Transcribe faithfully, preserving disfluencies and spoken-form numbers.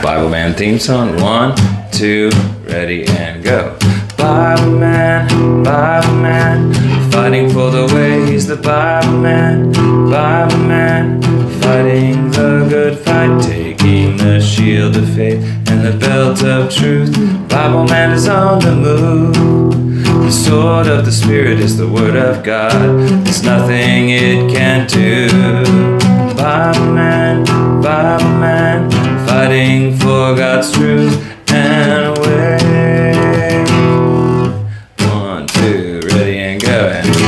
Bible Man theme song. One, two, ready and go. Bible Man, Bible Man, fighting for the way. He's the Bible Man, Bible Man, fighting the good fight, taking the shield of faith and the belt of truth. Bible Man is on the move. The sword of the Spirit is the word of God. There's nothing it can't do. Bible Man, Bible Man, fighting for God's truth and way. One, two, ready and go. And